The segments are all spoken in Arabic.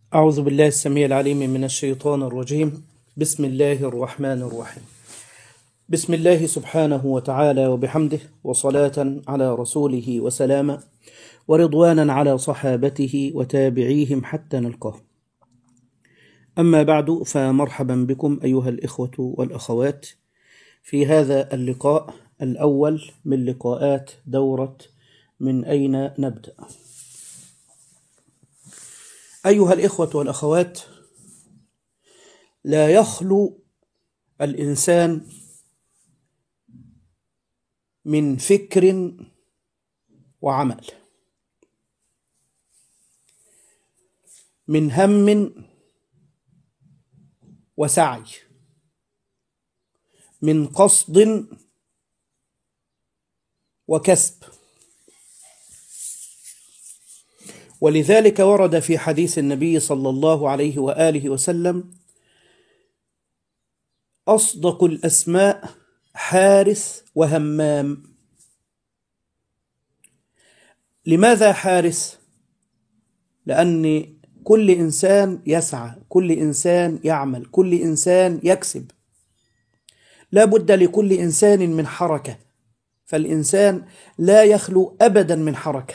أعوذ بالله السميع العليم من الشيطان الرجيم. بسم الله الرحمن الرحيم. بسم الله سبحانه وتعالى وبحمده، وصلاة على رسوله وسلاما، ورضوانا على صحابته وتابعيهم حتى نلقاه. أما بعد، فمرحبا بكم أيها الإخوة والأخوات في هذا اللقاء الأول من لقاءات دورة من أين نبدأ. أيها الإخوة والأخوات، لا يخلو الإنسان من فكر وعمل، من هم وسعي، من قصد وكسب. ولذلك ورد في حديث النبي صلى الله عليه وآله وسلم: أصدق الأسماء حارس وهمام. لماذا حارس؟ لأن كل إنسان يسعى، كل إنسان يعمل، كل إنسان يكسب، لا بد لكل إنسان من حركة، فالإنسان لا يخلو أبدا من حركة.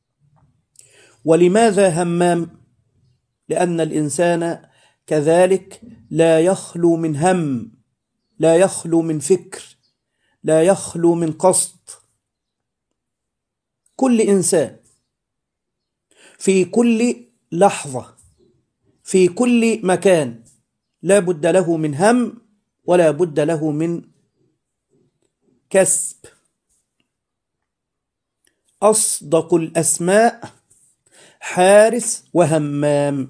ولماذا همام؟ لأن الإنسان كذلك لا يخلو من هم، لا يخلو من فكر، لا يخلو من قصد. كل إنسان في كل لحظة في كل مكان لا بد له من هم ولا بد له من كسب. أصدق الأسماء حارس وهمام.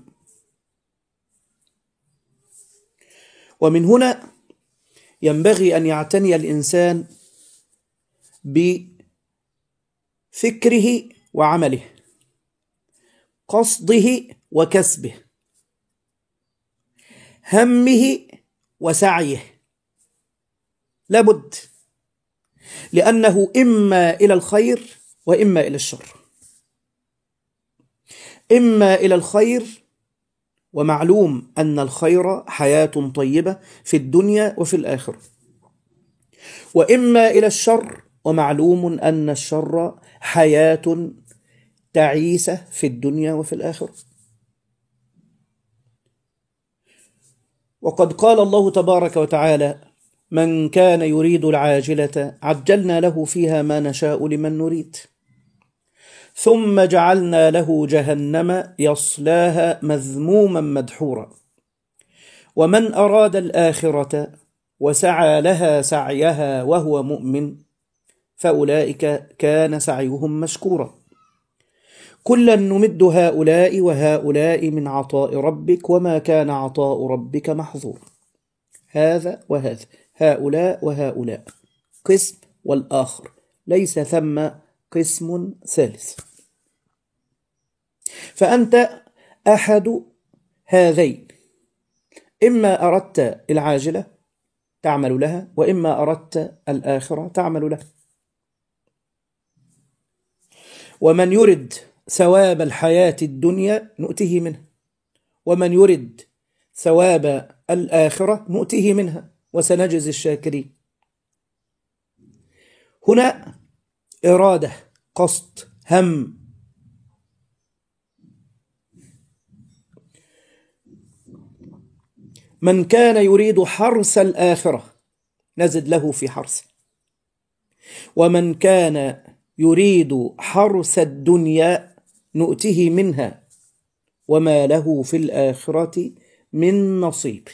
ومن هنا ينبغي أن يعتني الإنسان بفكره وعمله، قصده وكسبه، همه وسعيه، لابد، لأنه إما إلى الخير وإما إلى الشر. إما إلى الخير، ومعلوم أن الخير حياة طيبة في الدنيا وفي الآخرة، وإما إلى الشر، ومعلوم أن الشر حياة تعيسة في الدنيا وفي الآخرة. وقد قال الله تبارك وتعالى: من كان يريد العاجلة عجلنا له فيها ما نشاء لمن نريد، ثم جعلنا له جهنم يصلاها مذموما مدحورا، ومن أراد الآخرة وسعى لها سعيها وهو مؤمن فأولئك كان سعيهم مشكورا، كلا نمد هؤلاء وهؤلاء من عطاء ربك وما كان عطاء ربك محظورا. هذا وهذا، هؤلاء وهؤلاء، قسم والآخر، ليس ثم قسم ثالث. فأنت أحد هذين، إما أردت العاجلة تعمل لها، وإما أردت الآخرة تعمل لها. ومن يرد ثواب الحياة الدنيا نؤته منها، ومن يرد ثواب الآخرة نؤته منها، وسنجزي الشاكرين. هنا إرادة، قصد، هم. من كان يريد حرث الآخرة نزد له في حرثه، ومن كان يريد حرث الدنيا نؤته منها وما له في الآخرة من نصيب.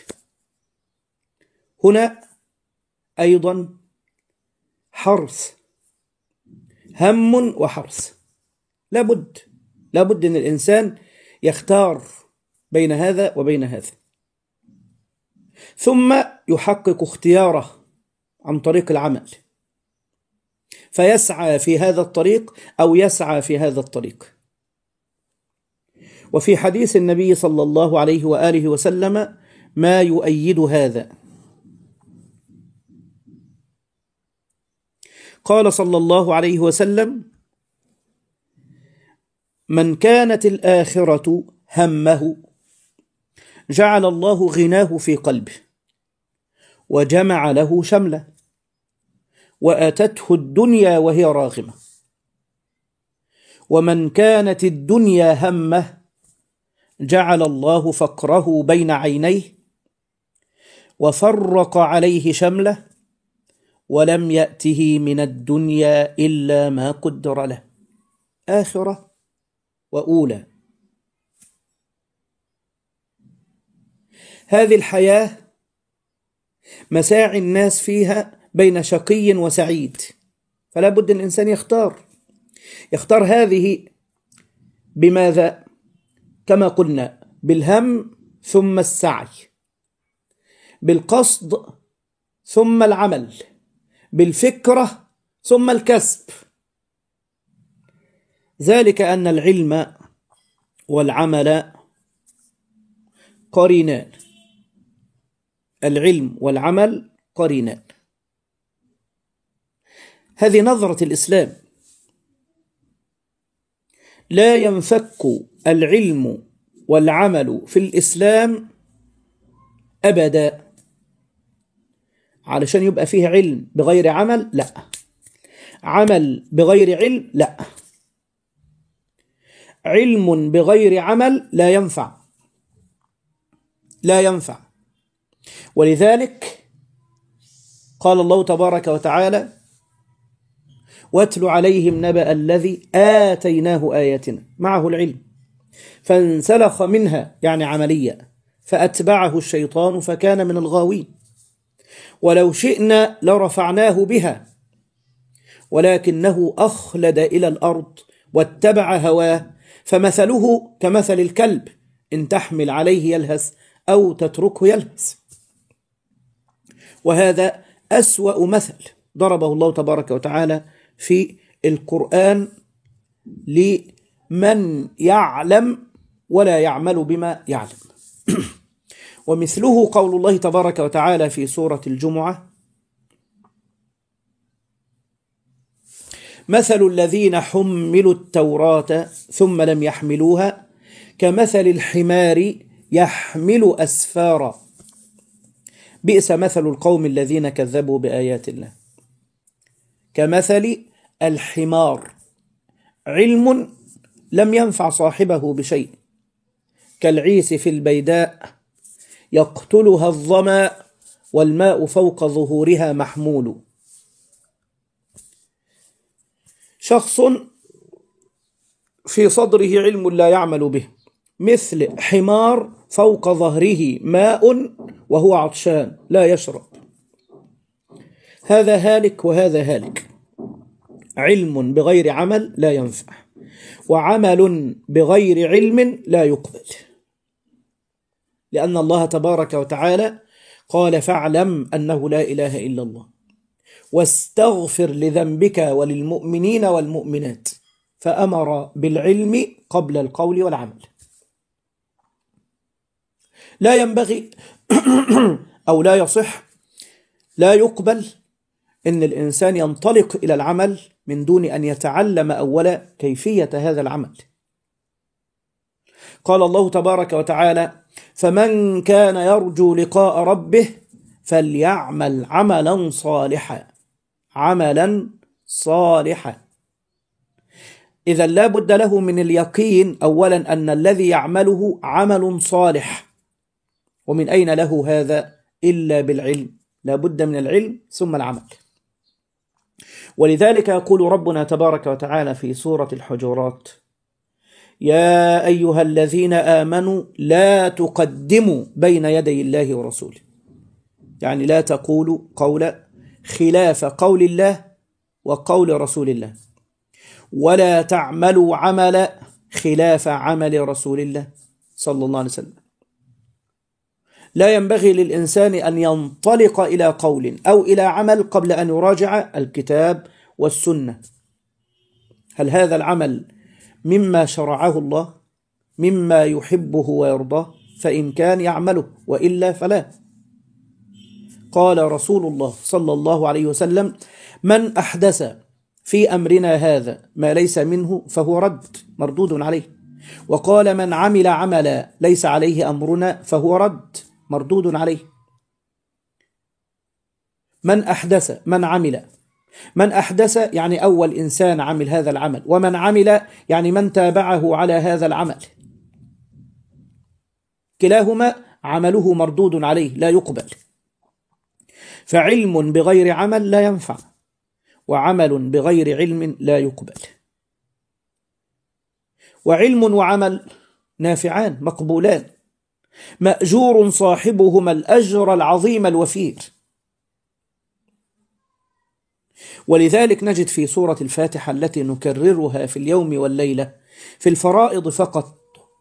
هنا أيضا حرث، هم وحرث، لابد أن الإنسان يختار بين هذا وبين هذا، ثم يحقق اختياره عن طريق العمل، فيسعى في هذا الطريق أو يسعى في هذا الطريق. وفي حديث النبي صلى الله عليه وآله وسلم ما يؤيد هذا. قال صلى الله عليه وسلم: من كانت الآخرة همه جعل الله غناه في قلبه وجمع له شمله وأتته الدنيا وهي راغمة. ومن كانت الدنيا همه جعل الله فقره بين عينيه وفرق عليه شمله ولم يأته من الدنيا إلا ما قدر له، آخرة وأولى. هذه الحياة مساعي الناس فيها بين شقي وسعيد، فلا بد أن الإنسان يختار هذه بماذا؟ كما قلنا، بالهم ثم السعي، بالقصد ثم العمل، بالفكرة ثم الكسب. ذلك أن العلم والعمل قرينان، العلم والعمل قرينان. هذه نظرة الإسلام، لا ينفك العلم والعمل في الإسلام أبدا. علشان يبقى فيه علم بغير عمل لا، عمل بغير علم لا، علم بغير عمل لا ينفع، لا ينفع. ولذلك قال الله تبارك وتعالى: واتل عليهم نبأ الذي آتيناه آياتنا، معه العلم فانسلخ منها، يعني عملية، فأتبعه الشيطان فكان من الغاوين. ولو شئنا لرفعناه بها ولكنه أخلد إلى الأرض واتبع هواه فمثله كمثل الكلب إن تحمل عليه يلهث أو تتركه يلهث. وهذا أسوأ مثل ضربه الله تبارك وتعالى في القرآن لمن يعلم ولا يعمل بما يعلم. ومثله قول الله تبارك وتعالى في سورة الجمعة: مثل الذين حملوا التوراة ثم لم يحملوها كمثل الحمار يحمل أسفارا بئس مثل القوم الذين كذبوا بآيات الله. كمثل الحمار، علم لم ينفع صاحبه بشيء، كالعيس في البيداء يقتلها الظمأ والماء فوق ظهورها محمول. شخص في صدره علم لا يعمل به، مثل حمار فوق ظهره ماء وهو عطشان لا يشرب. هذا هالك وهذا هالك. علم بغير عمل لا ينفع، وعمل بغير علم لا يقبل، لأن الله تبارك وتعالى قال: فاعلم أنه لا إله إلا الله واستغفر لذنبك وللمؤمنين والمؤمنات، فأمر بالعلم قبل القول والعمل. لا ينبغي أو لا يصح، لا يقبل إن الإنسان ينطلق إلى العمل من دون أن يتعلم أولا كيفية هذا العمل. قال الله تبارك وتعالى: فمن كان يرجو لقاء ربه فليعمل عملا صالحا، عملا صالحا. إذا لا بد له من اليقين أولا أن الذي يعمله عمل صالح. ومن أين له هذا إلا بالعلم؟ لا بد من العلم ثم العمل. ولذلك يقول ربنا تبارك وتعالى في سورة الحجرات: يا أيها الذين آمنوا لا تقدموا بين يدي الله ورسوله، يعني لا تقولوا قول خلاف قول الله وقول رسول الله، ولا تعملوا عمل خلاف عمل رسول الله صلى الله عليه وسلم. لا ينبغي للإنسان أن ينطلق إلى قول أو إلى عمل قبل أن يراجع الكتاب والسنة. هل هذا العمل مما شرعه الله، مما يحبه ويرضاه؟ فإن كان يعمله، وإلا فلا. قال رسول الله صلى الله عليه وسلم: من أحدث في أمرنا هذا ما ليس منه فهو رد، مردود عليه. وقال من عمل عملا ليس عليه أمرنا فهو رد، مردود عليه. من أحدث يعني أول إنسان عمل هذا العمل، ومن عمل يعني من تابعه على هذا العمل، كلاهما عمله مردود عليه لا يقبل. فعلم بغير عمل لا ينفع، وعمل بغير علم لا يقبل. وعلم وعمل نافعان مقبولان، مأجور صاحبهما الأجر العظيم الوفير. ولذلك نجد في سورة الفاتحة التي نكررها في اليوم والليلة في الفرائض فقط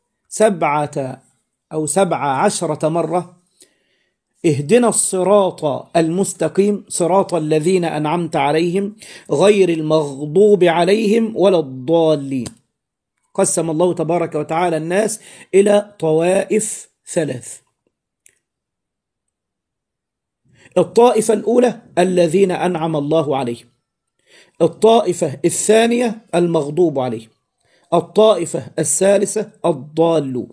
17 مرة: اهدنا الصراط المستقيم صراط الذين أنعمت عليهم غير المغضوب عليهم ولا الضالين. قسم الله تبارك وتعالى الناس إلى طوائف 3. الطائفة الأولى الذين أنعم الله عليهم، الطائفة الثانية المغضوب عليهم، الطائفة الثالثة الضالون.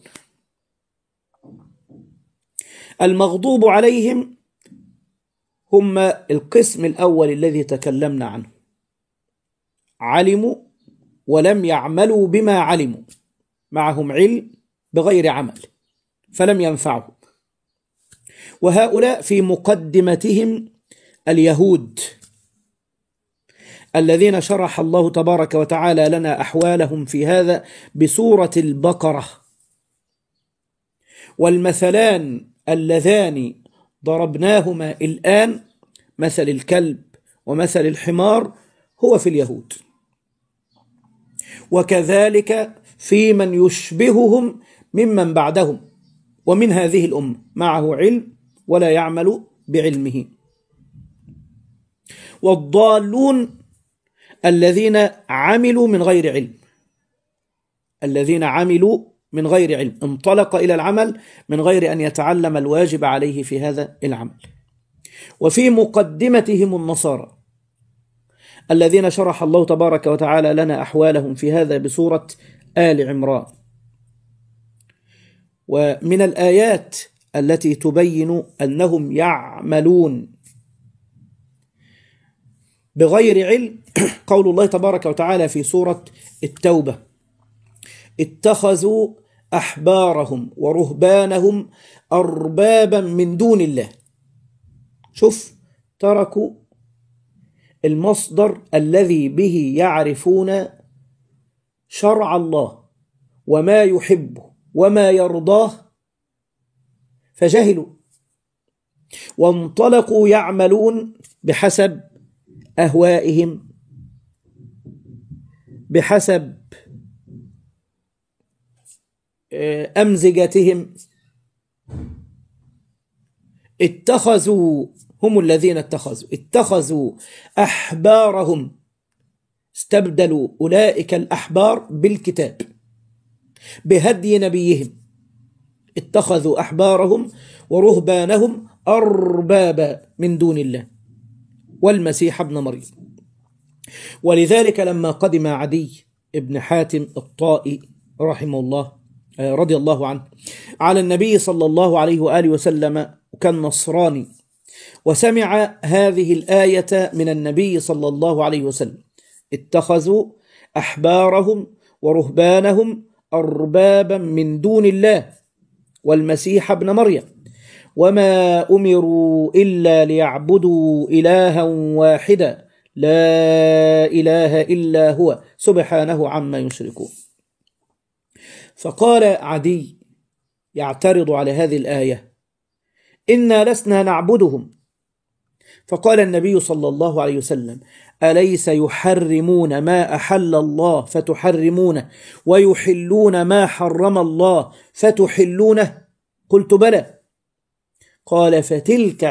المغضوب عليهم هم القسم الأول الذي تكلمنا عنه، علموا ولم يعملوا بما علموا، معهم علم بغير عمل فلم ينفعهم. وهؤلاء في مقدمتهم اليهود الذين شرح الله تبارك وتعالى لنا أحوالهم في هذا بسورة البقرة. والمثلان اللذان ضربناهما الآن، مثل الكلب ومثل الحمار، هو في اليهود. وكذلك في من يشبههم ممن بعدهم ومن هذه الأمة، معه علم ولا يعمل بعلمه. والضالون الذين عملوا من غير علم، الذين عملوا من غير علم، انطلق إلى العمل من غير أن يتعلم الواجب عليه في هذا العمل. وفي مقدمتهم النصارى الذين شرح الله تبارك وتعالى لنا أحوالهم في هذا بسورة آل عمران. ومن الآيات التي تبين أنهم يعملون بغير علم قول الله تبارك وتعالى في سورة التوبة: اتخذوا أحبارهم ورهبانهم أربابا من دون الله. شوف، تركوا المصدر الذي به يعرفون شرع الله وما يحبه وما يرضاه فجهلوا، وانطلقوا يعملون بحسب أهوائهم، بحسب أمزجتهم. اتخذوا، هم الذين اتخذوا أحبارهم، استبدلوا أولئك الأحبار بالكتاب بهدي نبيهم. اتخذوا أحبارهم ورهبانهم أربابا من دون الله والمسيح ابن مريم. ولذلك لما قدم عدي ابن حاتم الطائي رحمه الله رضي الله عنه على النبي صلى الله عليه وآله وسلم، وكان نصراني، وسمع هذه الآية من النبي صلى الله عليه وسلم: اتخذوا أحبارهم ورهبانهم أربابا من دون الله والمسيح ابن مريم وما أمروا إلا ليعبدوا إلها واحدا لا إله إلا هو سبحانه عما يشركون. فقال عدي يعترض على هذه الآية: إنا لسنا نعبدهم. فقال النبي صلى الله عليه وسلم: أليس يحرمون ما أحل الله فتحرمونه ويحلون ما حرم الله فتحلونه؟ قلت بلى. قال: فتلك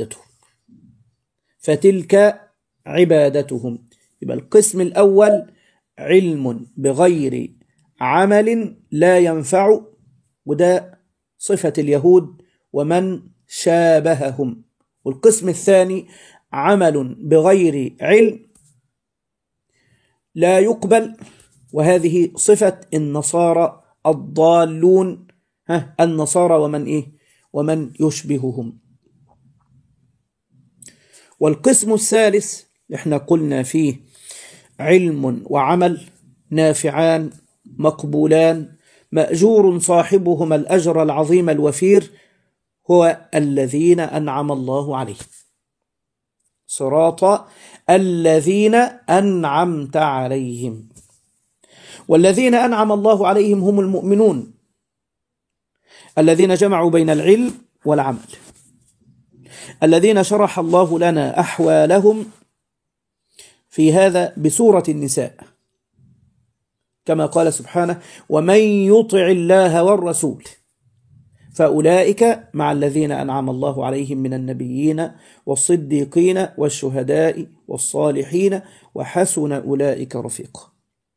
عبادتهم. يبقى القسم الأول علم بغير عمل لا ينفع، وده صفة اليهود ومن شابههم. والقسم الثاني عمل بغير علم لا يقبل، وهذه صفة النصارى الضالون النصارى ومن يشبههم. والقسم الثالث احنا قلنا فيه علم وعمل نافعان مقبولان مأجور صاحبهما الأجر العظيم الوفير، هو الذين أنعم الله عليهم، صراط الذين أنعمت عليهم. والذين أنعم الله عليهم هم المؤمنون الذين جمعوا بين العلم والعمل، الذين شرح الله لنا أحوالهم في هذا بسورة النساء، كما قال سبحانه: ومن يطع الله والرسول فأولئك مع الذين أنعم الله عليهم من النبيين والصديقين والشهداء والصالحين وحسن أولئك رفيقا.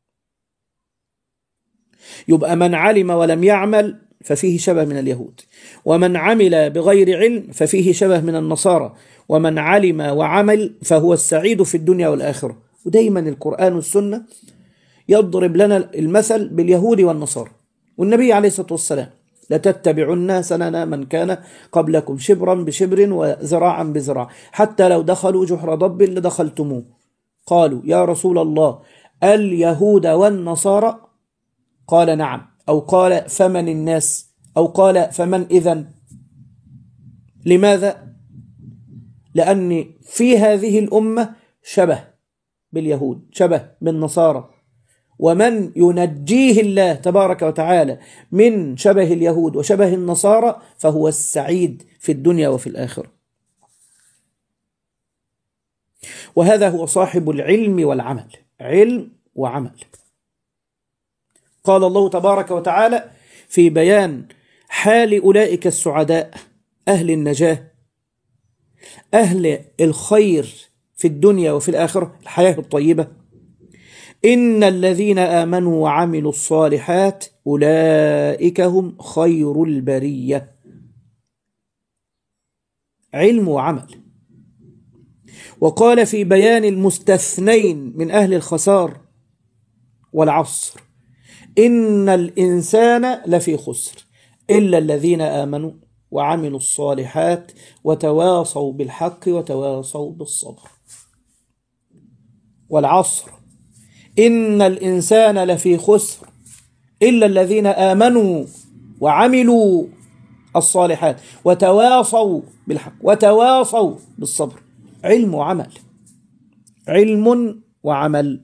يبقى من علم ولم يعمل ففيه شبه من اليهود، ومن عمل بغير علم ففيه شبه من النصارى، ومن علم وعمل فهو السعيد في الدنيا والآخرة. ودايما القرآن والسنة يضرب لنا المثل باليهود والنصارى. والنبي عليه الصلاة والسلام: لتتبعن سنن من كان قبلكم شبرا بشبر وذراعا بذراع حتى لو دخلوا جحر ضب لدخلتموه. قالوا: يا رسول الله اليهود والنصارى؟ قال: نعم. أو قال: فمن الناس؟ أو قال: فمن إذن؟ لماذا؟ لأن في هذه الأمة شبه باليهود، شبه بالنصارى، ومن ينجيه الله تبارك وتعالى من شبه اليهود وشبه النصارى فهو السعيد في الدنيا وفي الآخرة. وهذا هو صاحب العلم والعمل، علم وعمل. قال الله تبارك وتعالى في بيان حال أولئك السعداء، أهل النجاة، أهل الخير في الدنيا وفي الآخرة، الحياة الطيبة: إن الذين آمنوا وعملوا الصالحات أولئك هم خير البرية. علم وعمل. وقال في بيان المستثنين من أهل الخسار: والعصر إن الإنسان لفي خسر إلا الذين آمنوا وعملوا الصالحات وتواصوا بالحق وتواصوا بالصبر. والعصر إن الإنسان لفي خسر إلا الذين آمنوا وعملوا الصالحات وتواصوا بالحق وتواصوا بالصبر. علم وعمل، علم وعمل.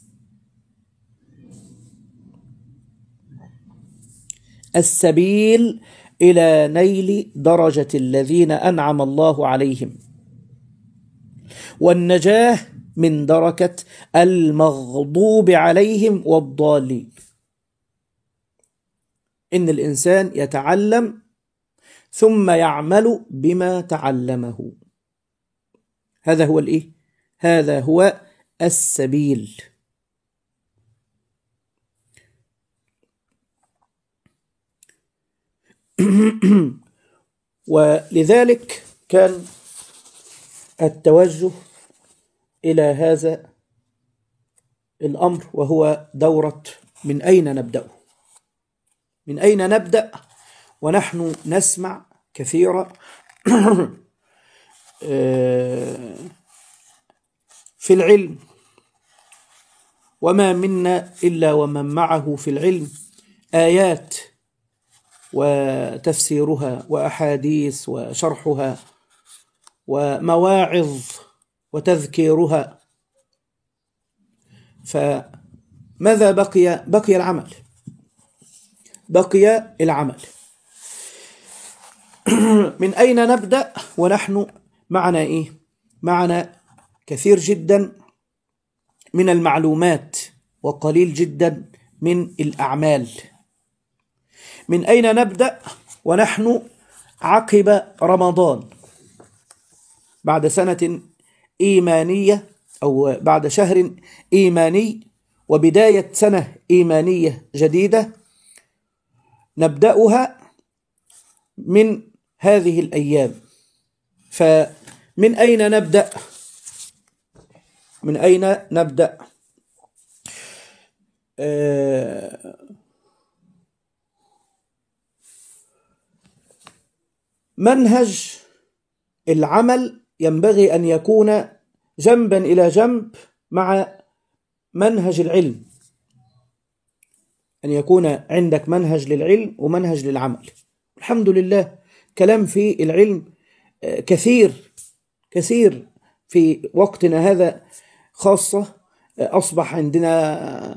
السبيل إلى نيل درجة الذين أنعم الله عليهم، والنجاة من دركة المغضوب عليهم والضالين. إن الإنسان يتعلم ثم يعمل بما تعلمه، هذا هو هذا هو السبيل. ولذلك كان التوجه إلى هذا الأمر، وهو دورة من أين نبدأ؟ من أين نبدأ ونحن نسمع كثيرا في العلم، وما منا إلا ومن معه في العلم آيات وتفسيرها وأحاديث وشرحها ومواعظ وتذكيرها. فماذا بقي؟ بقي العمل، بقي العمل. من أين نبدأ ونحن معنا معنا كثير جدا من المعلومات وقليل جدا من الأعمال. من أين نبدأ ونحن عقب رمضان، بعد سنة إيمانية أو بعد شهر إيماني وبداية سنة إيمانية جديدة نبدأها من هذه الأيام؟ فمن أين نبدأ؟ من أين نبدأ؟ منهج العمل ينبغي أن يكون جنبا إلى جنب مع منهج العلم، أن يكون عندك منهج للعلم ومنهج للعمل. الحمد لله كلام في العلم كثير كثير في وقتنا هذا، خاصة أصبح عندنا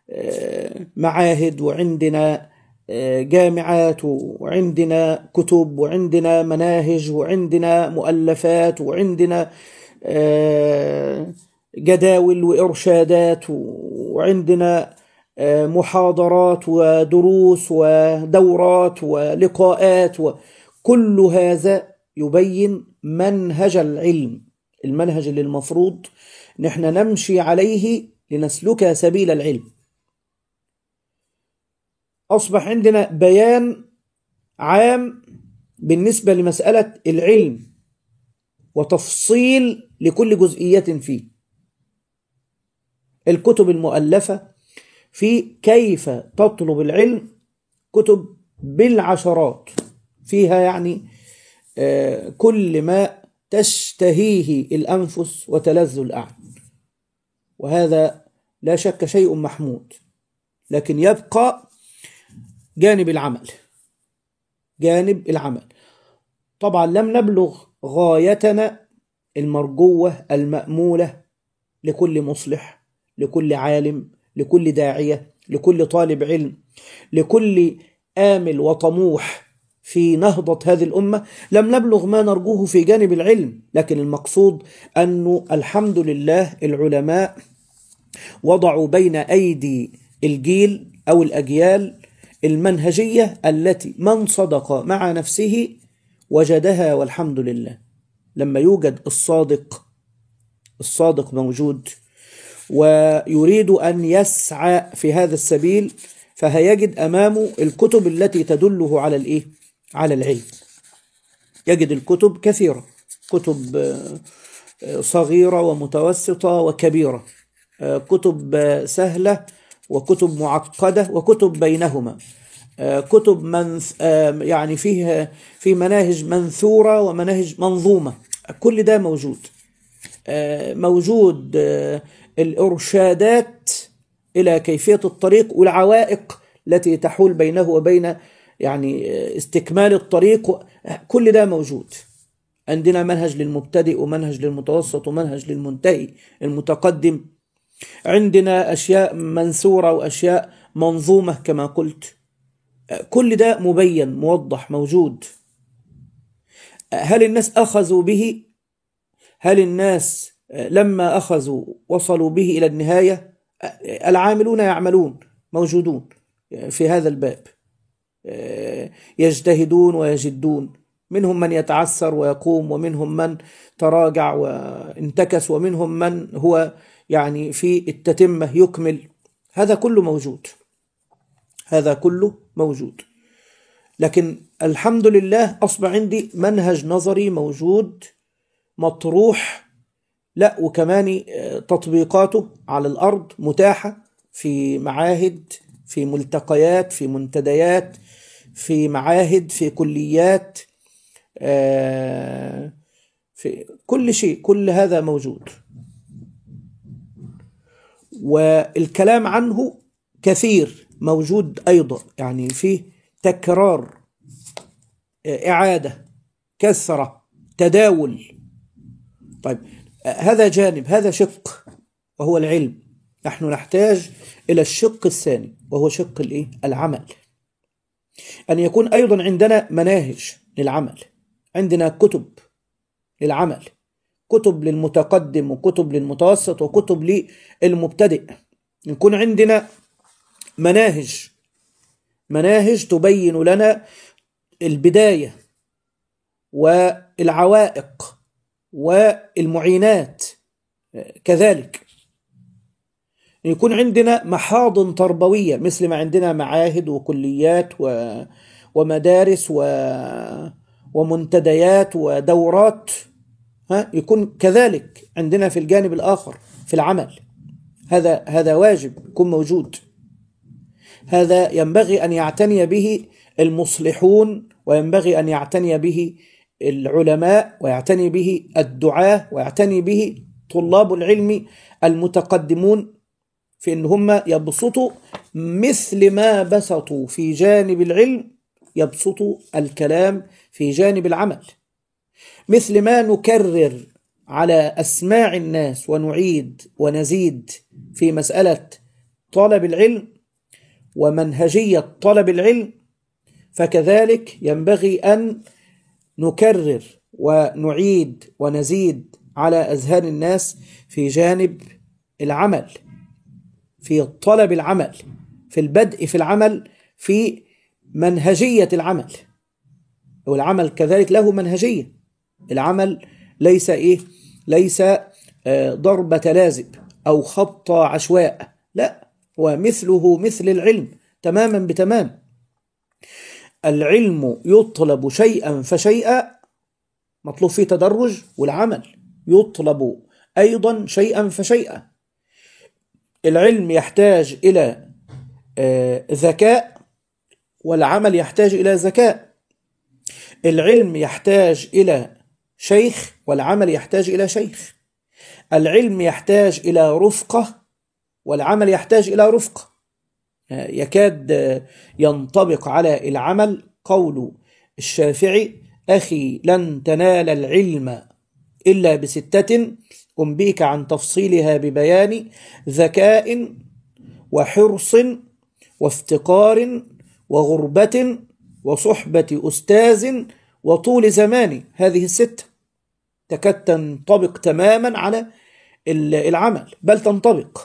معاهد وعندنا جامعات وعندنا كتب وعندنا مناهج وعندنا مؤلفات وعندنا جداول وإرشادات وعندنا محاضرات ودروس ودورات ولقاءات، وكل هذا يبين منهج العلم، المنهج اللي المفروض نحن نمشي عليه لنسلك سبيل العلم. أصبح عندنا بيان عام بالنسبة لمسألة العلم وتفصيل لكل جزئية فيه. الكتب المؤلفة في كيف تطلب العلم كتب بالعشرات، فيها يعني كل ما تشتهيه الأنفس وتلذ الأعين، وهذا لا شك شيء محمود. لكن يبقى جانب العمل، جانب العمل. طبعا لم نبلغ غايتنا المرجوة المأمولة لكل مصلح، لكل عالم، لكل داعية، لكل طالب علم، لكل آمل وطموح في نهضة هذه الأمة. لم نبلغ ما نرجوه في جانب العلم، لكن المقصود أنه الحمد لله العلماء وضعوا بين أيدي الجيل أو الأجيال المنهجية التي من صدق مع نفسه وجدها، والحمد لله. لما يوجد الصادق موجود ويريد أن يسعى في هذا السبيل، فهيجد أمامه الكتب التي تدله على الإيه؟ على العلم. يجد الكتب كثيرة، كتب صغيرة ومتوسطة وكبيرة، كتب سهلة وكتب معقدة وكتب بينهما، كتب يعني في مناهج منثورة ومناهج منظومة. كل ده موجود. موجود الإرشادات إلى كيفية الطريق والعوائق التي تحول بينه وبين يعني استكمال الطريق، كل ده موجود. عندنا منهج للمبتدئ ومنهج للمتوسط ومنهج للمنتهي المتقدم. عندنا أشياء منثورة وأشياء منظومة كما قلت. كل ده مبين موضح موجود. هل الناس أخذوا به؟ هل الناس لما أخذوا وصلوا به إلى النهاية؟ العاملون يعملون، موجودون في هذا الباب، يجتهدون ويجدون. منهم من يتعثر ويقوم، ومنهم من تراجع وانتكس، ومنهم من هو يعني في التتمة يكمل. هذا كله موجود، هذا كله موجود. لكن الحمد لله أصبح عندي منهج نظري موجود مطروح، لا وكمان تطبيقاته على الأرض متاحة في معاهد، في ملتقيات، في منتديات، في معاهد، في كليات، في كل شيء. كل هذا موجود، والكلام عنه كثير موجود أيضا، يعني فيه تكرار، إعادة، كثرة، تداول. طيب هذا جانب، هذا شق وهو العلم. نحن نحتاج إلى الشق الثاني وهو شق العمل. أن يكون أيضا عندنا مناهج للعمل، عندنا كتب للعمل، كتب للمتقدم وكتب للمتوسط وكتب للمبتدئ. يكون عندنا مناهج تبين لنا البداية والعوائق والمعينات. كذلك يكون عندنا محاضن تربوية، مثل ما عندنا معاهد وكليات ومدارس ومنتديات ودورات، يكون كذلك عندنا في الجانب الآخر في العمل. هذا واجب يكون موجود. هذا ينبغي أن يعتني به المصلحون وينبغي أن يعتني به العلماء ويعتني به الدعاة ويعتني به طلاب العلم المتقدمون، في أن هم يبسطوا مثل ما بسطوا في جانب العلم يبسطوا الكلام في جانب العمل، مثل ما نكرر على أسماع الناس ونعيد ونزيد في مسألة طلب العلم ومنهجية طلب العلم، فكذلك ينبغي أن نكرر ونعيد ونزيد على أذهان الناس في جانب العمل، في طلب العمل، في البدء في العمل، في منهجية العمل. والعمل كذلك له منهجية. العمل ليس ضربة لازب أو خط عشواء، لا، هو مثله مثل العلم تماما بتمام. العلم يطلب شيئا فشيئا، مطلوب فيه تدرج، والعمل يطلب أيضا شيئا فشيئا. العلم يحتاج إلى ذكاء، والعمل يحتاج إلى ذكاء. العلم يحتاج إلى شيخ، والعمل يحتاج إلى شيخ. العلم يحتاج إلى رفقة، والعمل يحتاج إلى رفقة. يكاد ينطبق على العمل قول الشافعي: أخي لن تنال العلم إلا بستة أنبيك عن تفصيلها ببيان: ذكاء وحرص وافتقار وغربة وصحبة أستاذ وطول زمان. هذه الستة تكاد تنطبق تماما على العمل، بل تنطبق،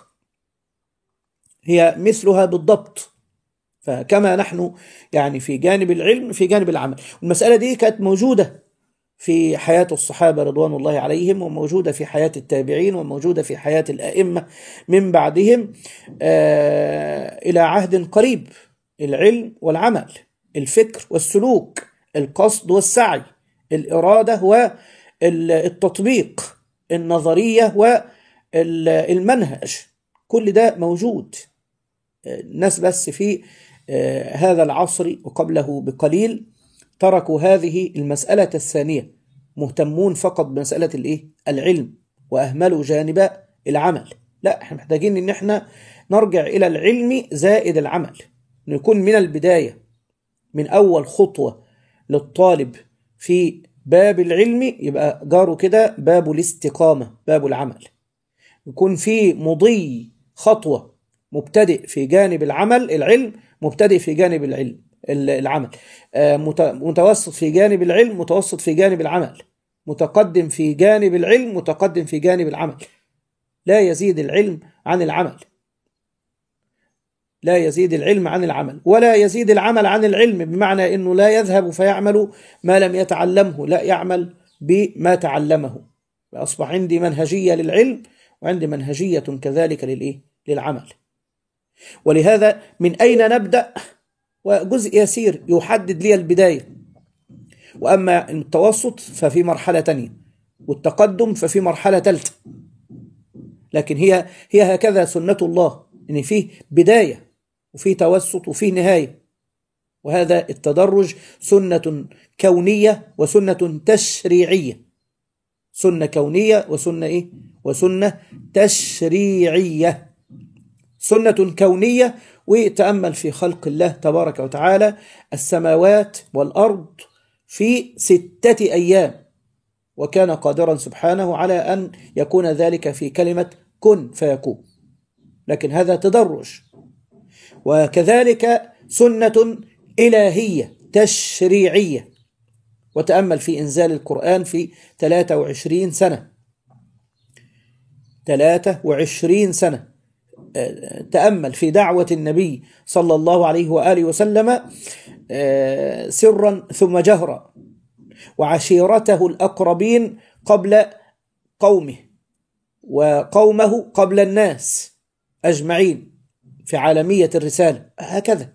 هي مثلها بالضبط. فكما نحن يعني في جانب العلم في جانب العمل. والمسألة دي كانت موجودة في حياة الصحابة رضوان الله عليهم، وموجودة في حياة التابعين، وموجودة في حياة الأئمة من بعدهم إلى عهد قريب. العلم والعمل، الفكر والسلوك، القصد والسعي، الإرادة والتطبيق، النظرية والمنهج، كل ده موجود. الناس بس في هذا العصر وقبله بقليل تركوا هذه المسألة الثانية، مهتمون فقط بمسألة العلم، وأهملوا جانب العمل. لا، احنا محتاجين ان احنا نرجع إلى العلم زائد العمل، نكون من البداية، من أول خطوة للطالب في باب العلم يبقى جاره كده باب الاستقامة، باب العمل، يكون في مضي خطوة، مبتدئ في جانب العمل العلم، مبتدئ في جانب العمل، متوسط في جانب العلم، متوسط في جانب العمل، متقدم في جانب العلم، متقدم في جانب العمل. لا يزيد العلم عن العمل، لا يزيد العلم عن العمل، ولا يزيد العمل عن العلم، بمعنى أنه لا يذهب فيعمل ما لم يتعلمه، لا، يعمل بما تعلمه. فأصبح عندي منهجية للعلم، وعندي منهجية كذلك للعمل. ولهذا من أين نبدأ؟ وجزء يسير يحدد لي البداية، وأما التوسط ففي مرحلة تانية، والتقدم ففي مرحلة ثالثة. لكن هي هكذا سنة الله، إن فيه بداية وفيه توسط وفيه نهاية. وهذا التدرج سنة كونية وسنة تشريعية، سنة كونية وسنة وسنة تشريعية. سنة كونية، وتأمل في خلق الله تبارك وتعالى السماوات والأرض في 6 أيام، وكان قادرا سبحانه على أن يكون ذلك في كلمة كن فيكون. لكن هذا تدرج. وكذلك سنة إلهية تشريعية، وتأمل في إنزال القرآن في 23 سنة، 23 سنة. تأمل في دعوة النبي صلى الله عليه وآله وسلم سرا ثم جهرا، وعشيرته الأقربين قبل قومه، وقومه قبل الناس أجمعين في عالمية الرسالة، هكذا.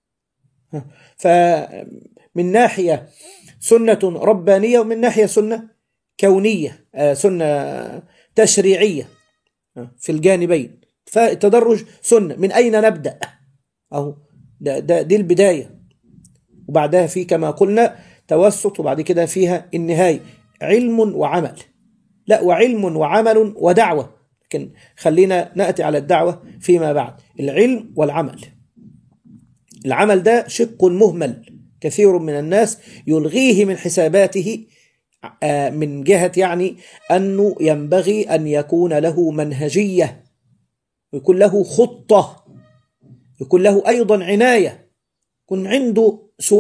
فمن ناحية سنة ربانية، ومن ناحية سنة كونية، سنة تشريعية في الجانبين. فالتدرج سنة. من أين نبدأ؟ دي البداية، وبعدها في كما قلنا توسط، وبعد كده فيها النهاية علم وعمل. لا، وعلم وعمل ودعوة، لكن خلينا نأتي على الدعوة فيما بعد. العلم والعمل، العمل ده شق مهمل كثير من الناس يلغيه من حساباته، من جهة يعني أنه ينبغي أن يكون له منهجية، ويكون له خطة، يكون له أيضا عناية، يكون عنده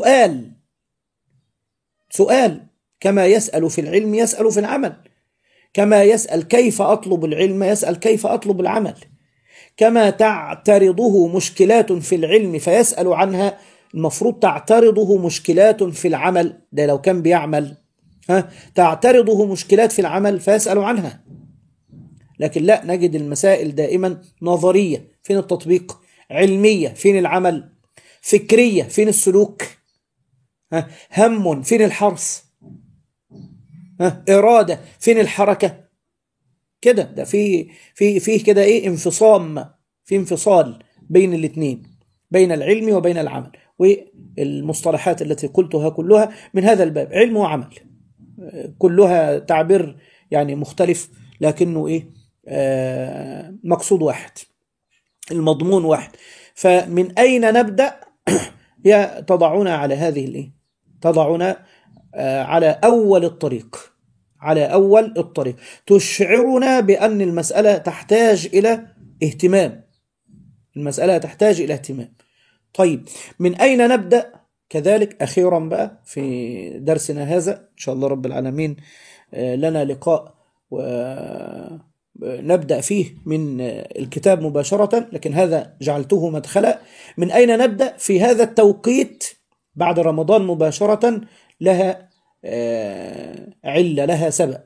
سؤال كما يسأل في العلم يسأل في العمل، كما يسأل كيف أطلب العلم يسأل كيف أطلب العمل، كما تعترضه مشكلات في العلم فيسأل عنها، المفروض تعترضه مشكلات في العمل، ده لو كان بيعمل تعترضه مشكلات في العمل فيسأل عنها. لكن لا، نجد المسائل دائما نظرية، فين التطبيق؟ علمية، فين العمل؟ فكرية، فين السلوك؟ هم، فين الحرص؟ إرادة، فين الحركة؟ كده ده في كده ايه، انفصال بين الاثنين، بين العلم وبين العمل. والمصطلحات التي قلتها كلها من هذا الباب، علم وعمل، كلها تعبير يعني مختلف، لكنه ايه، مقصود واحد، المضمون واحد. فمن أين نبدأ؟ هي تضعنا على هذه الايه، تضعنا على أول الطريق، على أول الطريق، تشعرنا بأن المسألة تحتاج إلى اهتمام، المسألة تحتاج إلى اهتمام. طيب، من أين نبدأ؟ كذلك أخيرا بقى في درسنا هذا إن شاء الله رب العالمين لنا لقاء ونبدأ فيه من الكتاب مباشرة، لكن هذا جعلته مدخلا. من أين نبدأ في هذا التوقيت بعد رمضان مباشرة؟ لها علة، لها سبب،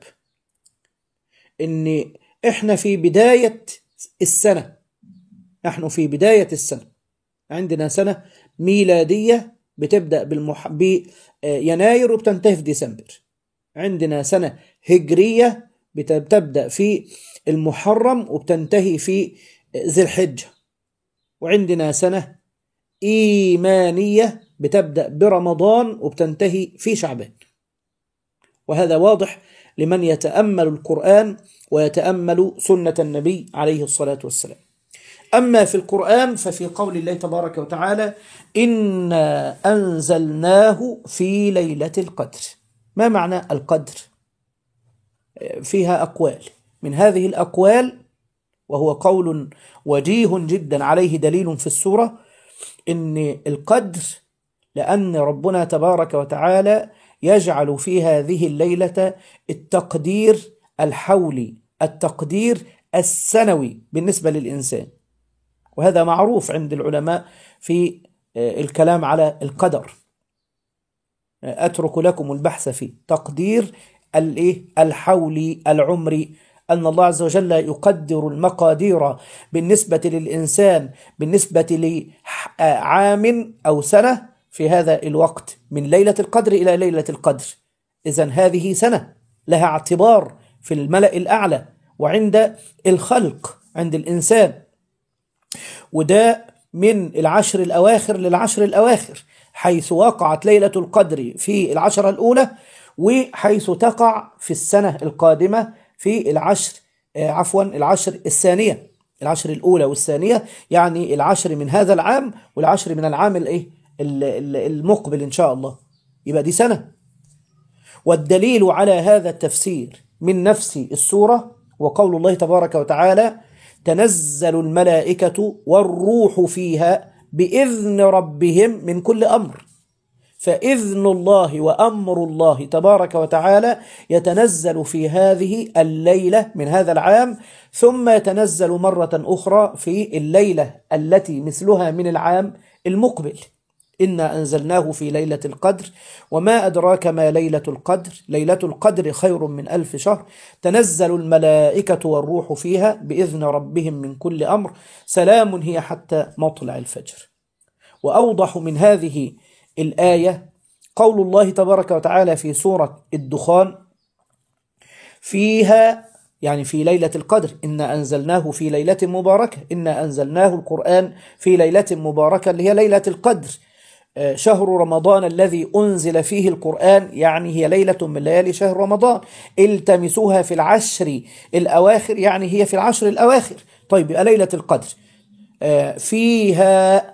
إن إحنا في بداية السنة، نحن في بداية السنة، عندنا سنة ميلادية بتبدأ بيناير وبتنتهي في ديسمبر، عندنا سنة هجرية بتبدأ في المحرم وبتنتهي في ذي الحجة، وعندنا سنة إيمانية بتبدأ برمضان وبتنتهي في شعبان. وهذا واضح لمن يتأمل القرآن ويتأمل سنة النبي عليه الصلاة والسلام. أما في القرآن ففي قول الله تبارك وتعالى: إنا أنزلناه في ليلة القدر. ما معنى القدر؟ فيها أقوال، من هذه الأقوال وهو قول وجيه جدا عليه دليل في السورة، إن القدر لأن ربنا تبارك وتعالى يجعل في هذه الليلة التقدير الحولي، التقدير السنوي بالنسبة للإنسان، وهذا معروف عند العلماء في الكلام على القدر. أترك لكم البحث في تقدير الحولي العمري، أن الله عز وجل يقدر المقادير بالنسبة للإنسان بالنسبة لعام أو سنة في هذا الوقت، من ليلة القدر إلى ليلة القدر. إذن هذه سنة لها اعتبار في الملأ الأعلى وعند الخلق، عند الإنسان، وده من العشر الأواخر للعشر الأواخر، حيث وقعت ليلة القدر في العشرة الأولى، وحيث تقع في السنة القادمة في العشر الثانية، العشر الأولى والثانية، يعني العشر من هذا العام والعشر من العام المقبل إن شاء الله، يبقى دي سنة. والدليل على هذا التفسير من نفس السورة وقول الله تبارك وتعالى: تنزل الملائكة والروح فيها بإذن ربهم من كل أمر. فإذن الله وأمر الله تبارك وتعالى يتنزل في هذه الليلة من هذا العام، ثم يتنزل مرة أخرى في الليلة التي مثلها من العام المقبل. إنا أنزلناه في ليلة القدر وما أدراك ما ليلة القدر، ليلة القدر خير من 1000 شهر، تنزل الملائكة والروح فيها بإذن ربهم من كل أمر، سلام هي حتى مطلع الفجر. وأوضح من هذه الآية قول الله تبارك وتعالى في سورة الدخان: فيها، يعني في ليلة القدر، إنا أنزلناه في ليلة مباركة، إنا أنزلناه القرآن في ليلة مباركة اللي هي ليلة القدر. شهر رمضان الذي أنزل فيه القرآن، يعني هي ليلة من ليالي شهر رمضان. التمسوها في العشر الأواخر، يعني هي في العشر الأواخر. طيب يبقى ليلة القدر فيها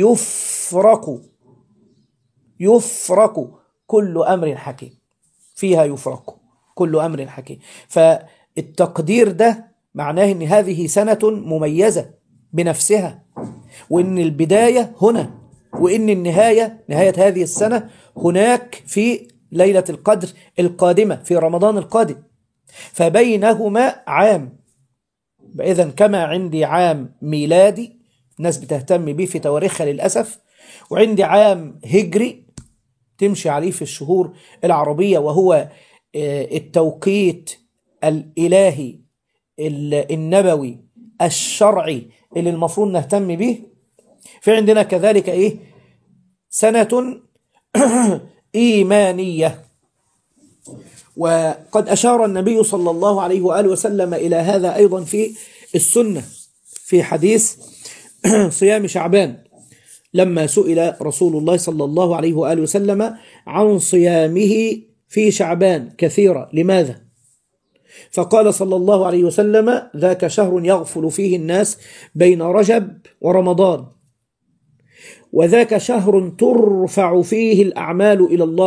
يفرق كل أمر حكيم. فيها يفرق كل أمر حكيم. فالتقدير ده معناه أن هذه سنة مميزة بنفسها، وأن البداية هنا، وإن النهاية، نهاية هذه السنة هناك في ليلة القدر القادمة في رمضان القادم. فبينهما عام. إذن كما عندي عام ميلادي الناس بتهتم به في تواريخها للأسف، وعندي عام هجري تمشي عليه في الشهور العربية، وهو التوقيت الإلهي النبوي الشرعي اللي المفروض نهتم به. في عندنا كذلك سنة إيمانية. وقد أشار النبي صلى الله عليه وآله وسلم إلى هذا أيضا في السنة، في حديث صيام شعبان، لما سئل رسول الله صلى الله عليه وآله وسلم عن صيامه في شعبان كثيرا لماذا؟ فقال صلى الله عليه وسلم: ذاك شهر يغفل فيه الناس بين رجب ورمضان، وذاك شهر ترفع فيه الأعمال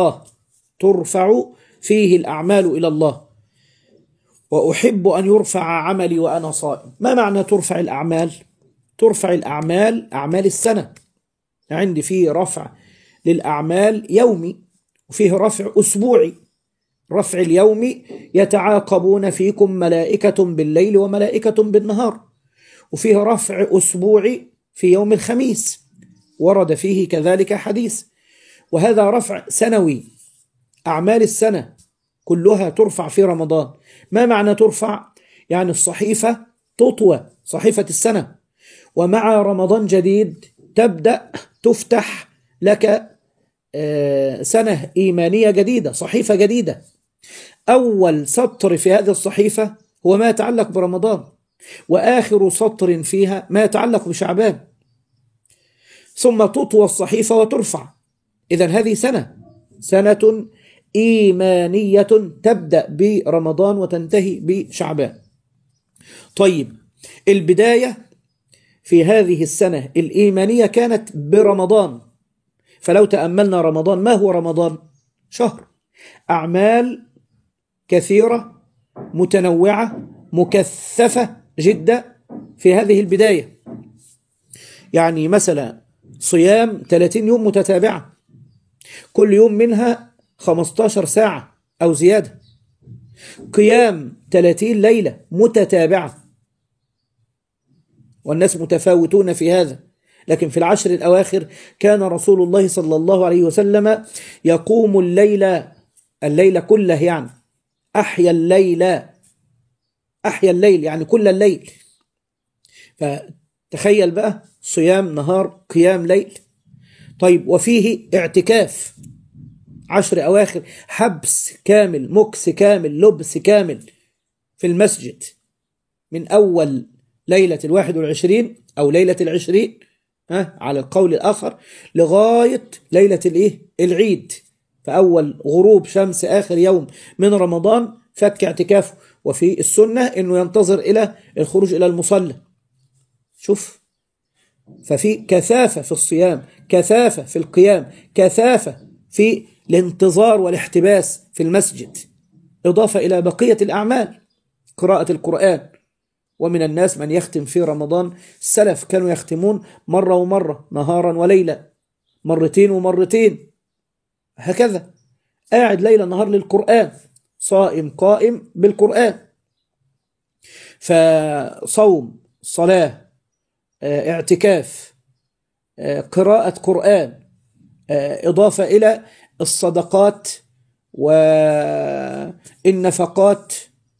إلى الله، وأحب أن يرفع عملي وأنا صائم. ما معنى ترفع الأعمال؟ ترفع الأعمال أعمال السنة. عندي فيه رفع للأعمال يومي، وفيه رفع أسبوعي. رفع اليومي: يتعاقبون فيكم ملائكة بالليل وملائكة بالنهار. وفيه رفع أسبوعي في يوم الخميس، ورد فيه كذلك حديث. وهذا رفع سنوي، أعمال السنة كلها ترفع في رمضان. ما معنى ترفع؟ يعني الصحيفة تطوى، صحيفة السنة، ومع رمضان جديد تبدأ تفتح لك سنة إيمانية جديدة، صحيفة جديدة. أول سطر في هذه الصحيفة هو ما يتعلق برمضان، وآخر سطر فيها ما يتعلق بشعبان، ثم تطوى الصحيفة وترفع. إذن هذه سنة إيمانية تبدأ برمضان وتنتهي بشعبان. طيب، البداية في هذه السنة الإيمانية كانت برمضان. فلو تأملنا رمضان، ما هو رمضان؟ شهر أعمال كثيرة متنوعة مكثفة جدا في هذه البداية. يعني مثلا صيام 30 يوم متتابعة، كل يوم منها 15 ساعة أو زيادة. قيام 30 ليلة متتابعة، والناس متفاوتون في هذا. لكن في العشر الأواخر كان رسول الله صلى الله عليه وسلم يقوم الليل كله، يعني أحيا الليل يعني كل الليل. فتخيل بقى، صيام نهار، قيام ليل. طيب، وفيه اعتكاف 10 أواخر، حبس كامل، مكس كامل، لبس كامل في المسجد، من أول ليلة 21 أو ليلة 20 على القول الآخر لغاية ليلة العيد. فأول غروب شمس آخر يوم من رمضان فك اعتكافه. وفي السنة أنه ينتظر إلى الخروج إلى المصلى. شوف، ففي كثافة في الصيام، كثافة في القيام، كثافة في الانتظار والاحتباس في المسجد، إضافة إلى بقية الأعمال، قراءة القرآن. ومن الناس من يختم في رمضان، السلف كانوا يختمون مرة ومرة، نهارا وليلة، مرتين ومرتين، هكذا قاعد ليلة نهار للقرآن، صائم قائم بالقرآن. فصوم، صلاة، اعتكاف، قراءة قرآن، إضافة إلى الصدقات والنفقات،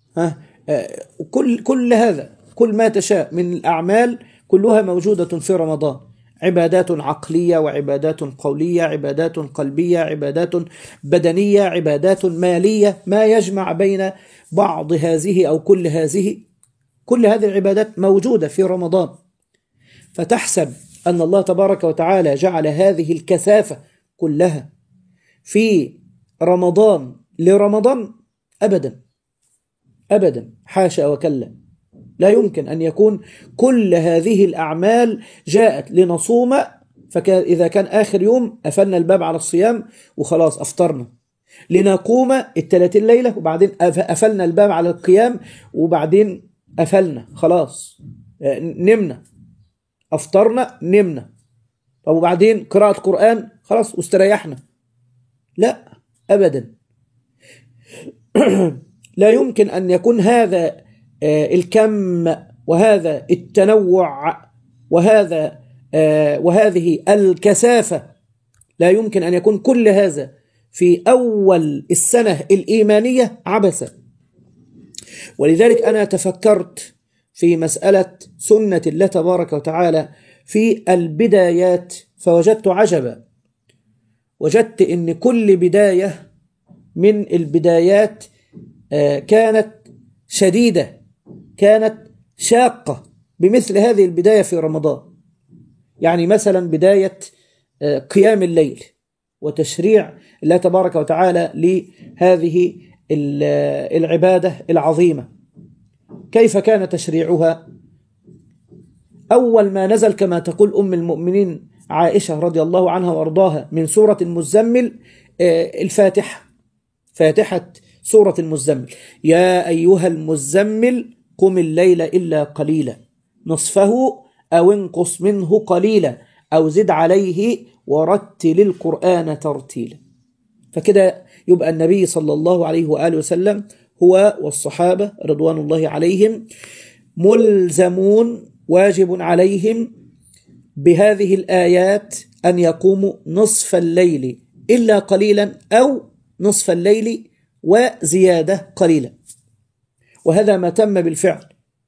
كل هذا، كل ما تشاء من الأعمال كلها موجودة في رمضان. عبادات عقلية وعبادات قولية، عبادات قلبية، عبادات بدنية، عبادات مالية، ما يجمع بين بعض هذه أو كل هذه العبادات موجودة في رمضان. فتحسب أن الله تبارك وتعالى جعل هذه الكثافة كلها في رمضان لرمضان؟ أبدا أبدا، حاشا وكلا. لا يمكن أن يكون كل هذه الأعمال جاءت لنصوم، فإذا كان آخر يوم قفلنا الباب على الصيام وخلاص أفطرنا، لنقوم ال30 ليلة وبعدين قفلنا الباب على القيام وبعدين قفلنا خلاص، نمنا، أفطرنا نمنا، طب وبعدين قراءة قرآن خلاص واستريحنا. لا أبدا. لا يمكن أن يكون هذا الكم وهذا التنوع وهذه الكثافة، لا يمكن أن يكون كل هذا في أول السنة الإيمانية عبثا. ولذلك أنا تفكرت في مسألة سنة الله تبارك وتعالى في البدايات فوجدت عجبا. وجدت أن كل بداية من البدايات كانت شديدة، كانت شاقة بمثل هذه البداية في رمضان. يعني مثلا بداية قيام الليل وتشريع الله تبارك وتعالى لهذه العبادة العظيمة. كيف كان تشريعها؟ أول ما نزل كما تقول أم المؤمنين عائشة رضي الله عنها وارضاها من سورة المزمل الفاتحة، فاتحة سورة المزمل: يا أيها المزمل قم الليل إلا قليلا نصفه أو انقص منه قليلا أو زد عليه ورتل القرآن ترتيلا. فكده يبقى النبي صلى الله عليه وآله وسلم هو والصحابة رضوان الله عليهم ملزمون، واجب عليهم بهذه الآيات أن يقوموا نصف الليل إلا قليلا أو نصف الليل وزيادة قليلا. وهذا ما تم بالفعل،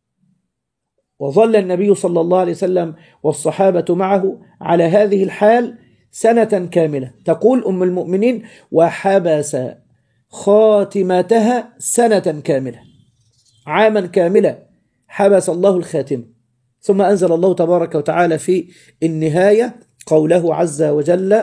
وظل النبي صلى الله عليه وسلم والصحابة معه على هذه الحال سنة كاملة. تقول أم المؤمنين: وحبس خاتمتها سنة كاملة، عاما كاملا حبس الله الخاتمة. ثم أنزل الله تبارك وتعالى في النهاية قوله عز وجل: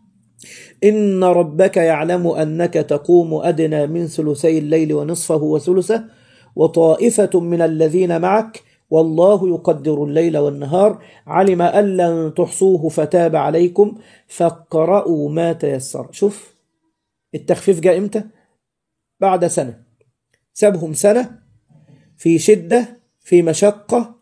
إن ربك يعلم أنك تقوم أدنى من ثلثي الليل ونصفه وثلثه وطائفة من الذين معك والله يقدر الليل والنهار علم أن لن تحصوه فتاب عليكم فاقرأوا ما تيسر. شوف التخفيف جاء إمتى؟ بعد سنة. سابهم سنة في شدة، في مشقة،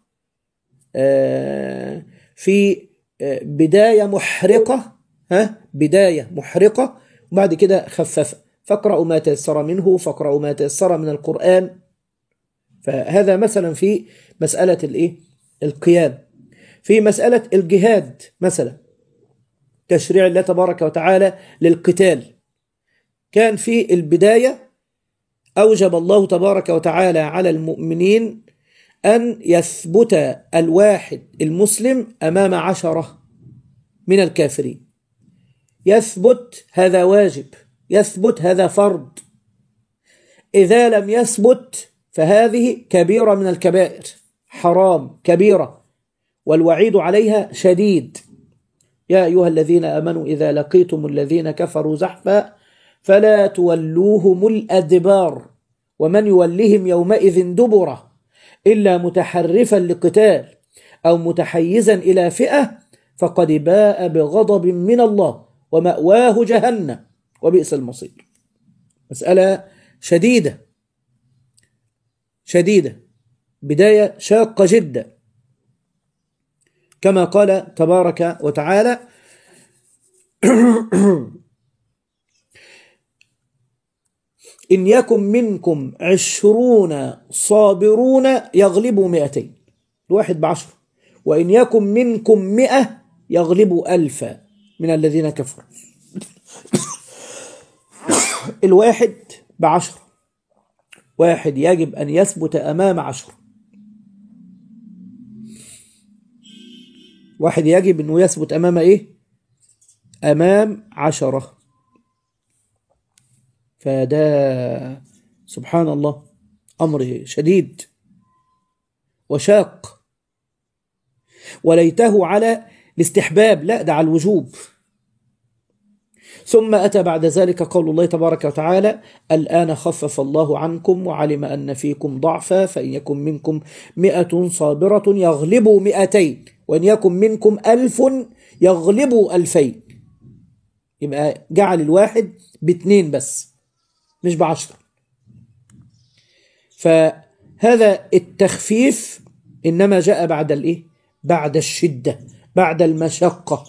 في بداية محرقة، بداية محرقة، وبعد كده خفف: فاقرأوا ما تيسر منه، فاقرأوا ما تيسر من القرآن. فهذا مثلا في مسألة القيام. في مسألة الجهاد مثلا، تشريع الله تبارك وتعالى للقتال، كان في البداية أوجب الله تبارك وتعالى على المؤمنين أن يثبت الواحد المسلم أمام 10 من الكافرين. يثبت، هذا واجب، يثبت، هذا فرض. إذا لم يثبت فهذه كبيرة من الكبائر، حرام، كبيرة، والوعيد عليها شديد. يا أيها الذين آمنوا إذا لقيتم الذين كفروا زحفا فلا تولوهم الأدبار ومن يولهم يومئذ دبره إلا متحرفا لقتال أو متحيزا إلى فئة فقد باء بغضب من الله ومأواه جهنم وبئس المصير. مسألة شديدة شديدة، بداية شاقة جدا، كما قال تبارك وتعالى: إن يكن منكم 20 صابرون يغلبوا 200، الواحد ب10، وإن يكن منكم 100 يغلبوا 1000 من الذين كفروا. الواحد ب10، واحد يجب أن يثبت أمام 10، واحد يجب أنه يثبت أمام أمام 10. فده سبحان الله أمر شديد وشاق. وليته على الاستحباب، لا ده على الوجوب. ثم أتى بعد ذلك قول الله تبارك وتعالى: الآن خفف الله عنكم وعلم أن فيكم ضعفا فإن يكن منكم 100 صابرة يغلبوا 200 وإن يكن منكم 1000 يغلبوا 2000. يبقى جعل الواحد ب2 بس مش ب10. فهذا التخفيف إنما جاء بعد الإيه؟ بعد الشدة، بعد المشقة.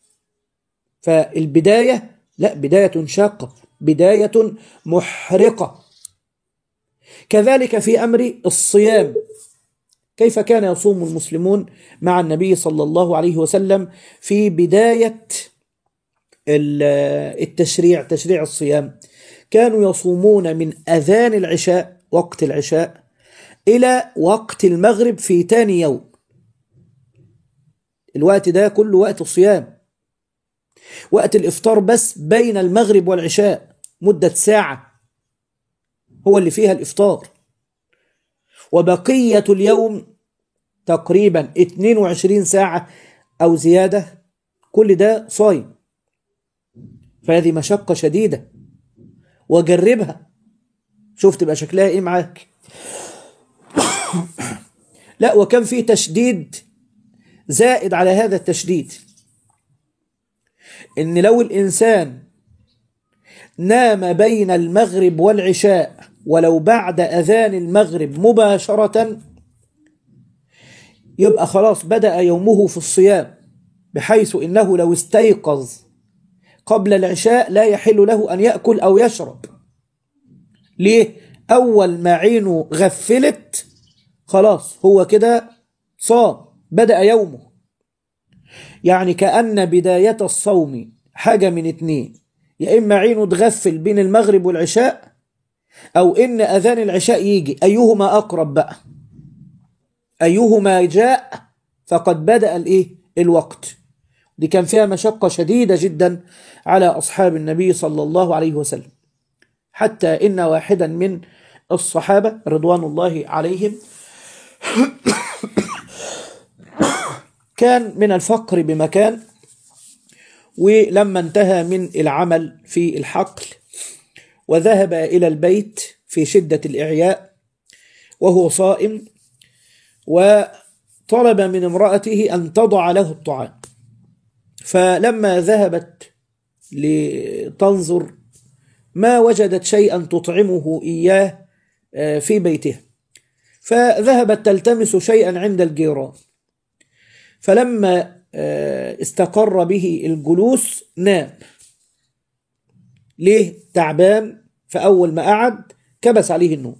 فالبداية لا، بداية شاقة، بداية محرقة. كذلك في أمر الصيام، كيف كان يصوم المسلمون مع النبي صلى الله عليه وسلم في بداية تشريع الصيام؟ كانوا يصومون من أذان العشاء، وقت العشاء، إلى وقت المغرب في تاني يوم. الوقت ده كله وقت الصيام. وقت الإفطار بس بين المغرب والعشاء مدة ساعة هو اللي فيها الإفطار، وبقية اليوم تقريبا 22 ساعة أو زيادة، كل ده صايم. فهذه مشقة شديدة، وجربها شوف تبقى شكلها إيه معاك. لا، وكان في تشديد زائد على هذا التشديد، إن لو الإنسان نام بين المغرب والعشاء ولو بعد أذان المغرب مباشرة، يبقى خلاص بدأ يومه في الصيام، بحيث إنه لو استيقظ قبل العشاء لا يحل له أن يأكل أو يشرب. ليه؟ أول ما عينه غفلت خلاص هو كده صام، بدأ يومه. يعني كأن بداية الصوم حاجة من اتنين: يا إما عينه تغفل بين المغرب والعشاء، أو إن أذان العشاء يجي. أيهما أقرب بقى؟ أيهما جاء فقد بدأ الوقت. دي كان فيها مشقة شديدة جدا على أصحاب النبي صلى الله عليه وسلم، حتى إن واحدا من الصحابة رضوان الله عليهم كان من الفقر بمكان، ولما انتهى من العمل في الحقل وذهب إلى البيت في شدة الإعياء وهو صائم، وطلب من امرأته أن تضع له الطعام. فلما ذهبت لتنظر ما وجدت شيئا تطعمه إياه في بيتها، فذهبت تلتمس شيئا عند الجيران. فلما استقر به الجلوس نام. ليه؟ تعبان. فأول ما قعد كبس عليه النوم.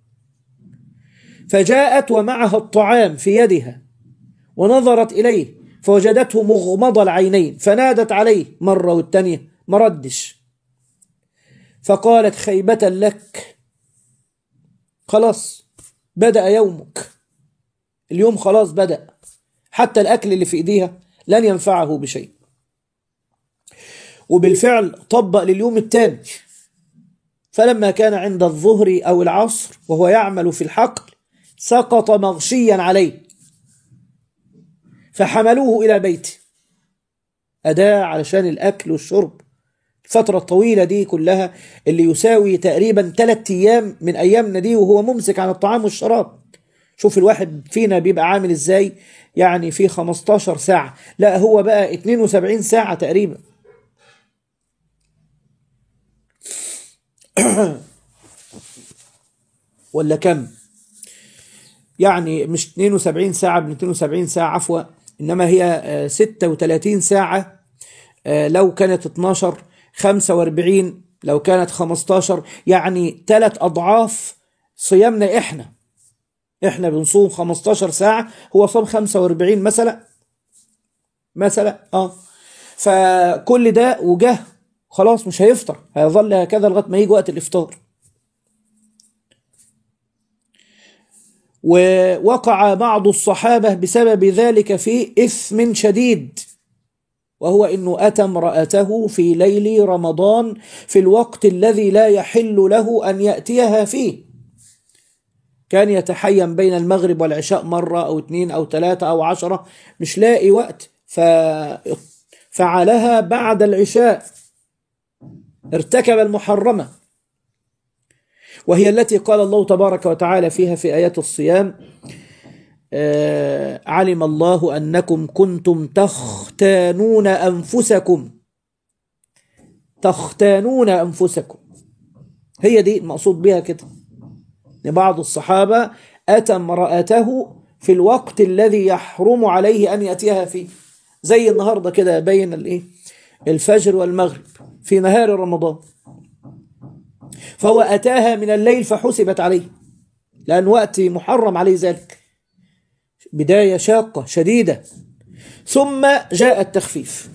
فجاءت ومعها الطعام في يدها ونظرت إليه فوجدته مغمض العينين، فنادت عليه مرة والتانية ما ردش. فقالت: خيبة لك، خلاص بدأ يومك، اليوم خلاص بدأ، حتى الأكل اللي في إيديها لن ينفعه بشيء. وبالفعل طبق لليوم الثاني. فلما كان عند الظهر أو العصر وهو يعمل في الحقل سقط مغشيا عليه، فحملوه إلى بيته، أداة علشان الأكل والشرب. الفترة الطويلة دي كلها اللي يساوي تقريبا 3 أيام من أيامنا دي وهو ممسك عن الطعام والشراب. شوف الواحد فينا بيبقى عامل إزاي، يعني في 15 ساعة، لا هو بقى 72 ساعة تقريبا. ولا كم؟ يعني مش 72 ساعة من 72 ساعة عفوا، إنما هي 36 ساعة لو كانت 12، 45 لو كانت 15، يعني 3 أضعاف صيامنا. إحنا بنصوم 15 ساعة، هو صام 45 مثلا فكل ده وجه خلاص مش هيفطر، هيظل هكذا لغاية ما يجي وقت الإفطار. ووقع بعض الصحابة بسبب ذلك في إثم شديد، وهو أنه أتى امرأته في ليل رمضان في الوقت الذي لا يحل له أن يأتيها فيه. كان يتحين بين المغرب والعشاء مرة أو 2 أو 3 أو 10، مش لاقي وقت، ففعلها بعد العشاء. ارتكب المحرمة، وهي التي قال الله تبارك وتعالى فيها في آيات الصيام: علم الله أنكم كنتم تختانون أنفسكم. تختانون أنفسكم، هي دي المقصود بها كده. بعض الصحابة أتى امرأته في الوقت الذي يحرم عليه أن يأتيها فيه، زي النهاردة كده بين الفجر والمغرب في نهار رمضان، فهو أتاها من الليل فحسبت عليه، لأن وقت محرم عليه ذلك. بداية شاقة شديدة. ثم جاء التخفيف.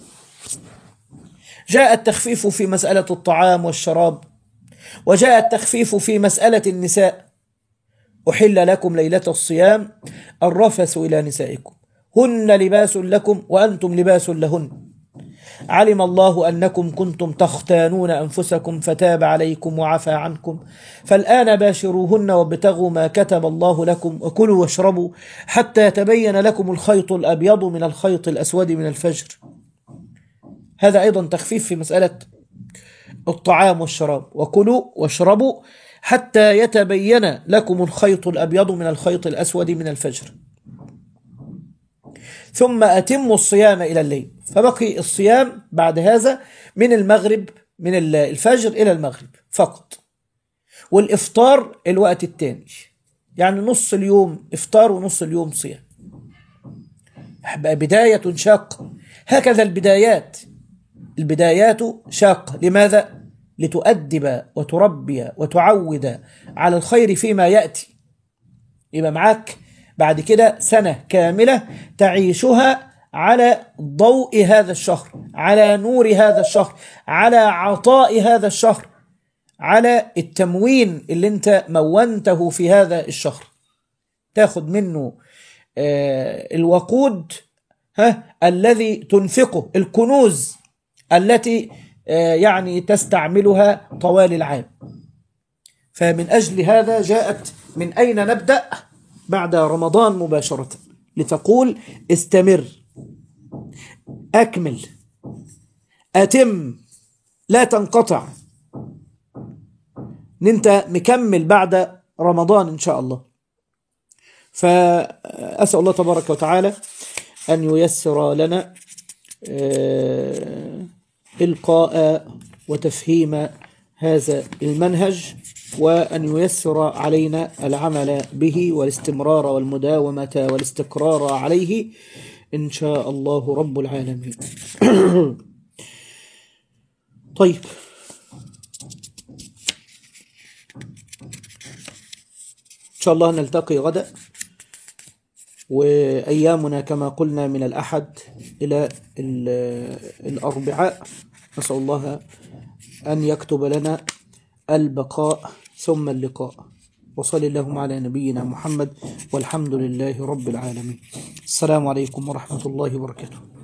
جاء التخفيف في مسألة الطعام والشراب، وجاء التخفيف في مسألة النساء: أحل لكم ليلة الصيام الرفث إلى نسائكم هن لباس لكم وأنتم لباس لهن. علم الله أنكم كنتم تختانون أنفسكم فتاب عليكم وعفى عنكم، فالآن باشروهن وابتغوا ما كتب الله لكم وكلوا واشربوا حتى يتبين لكم الخيط الأبيض من الخيط الأسود من الفجر. هذا أيضا تخفيف في مسألة الطعام والشراب: وكلوا واشربوا حتى يتبين لكم الخيط الأبيض من الخيط الأسود من الفجر. ثم أتموا الصيام إلى الليل، فبقي الصيام بعد هذا من المغرب، من الفجر إلى المغرب فقط، والإفطار الوقت الثاني، يعني نص اليوم إفطار ونص اليوم صيام. بداية شاقة. هكذا البدايات شاقة. لماذا؟ لتؤدب وتربي وتعود على الخير فيما يأتي. يبقى معاك بعد كده سنة كاملة تعيشها على ضوء هذا الشهر، على نور هذا الشهر، على عطاء هذا الشهر، على التموين اللي انت مونته في هذا الشهر. تاخد منه الوقود الذي تنفقه، الكنوز التي يعني تستعملها طوال العام. فمن أجل هذا جاءت من أين نبدأ؟ بعد رمضان مباشرة، لتقول استمر، أكمل، أتم، لا تنقطع، أنت مكمل بعد رمضان إن شاء الله. فأسأل الله تبارك وتعالى أن ييسر لنا إلقاء وتفهيم هذا المنهج، وأن ييسر علينا العمل به والاستمرار والمداومة والاستقرار عليه إن شاء الله رب العالمين. طيب، إن شاء الله نلتقي غدا، وأيامنا كما قلنا من الأحد إلى الأربعاء. نسأل الله أن يكتب لنا البقاء ثم اللقاء. وصلى اللهم على نبينا محمد، والحمد لله رب العالمين. السلام عليكم ورحمة الله وبركاته.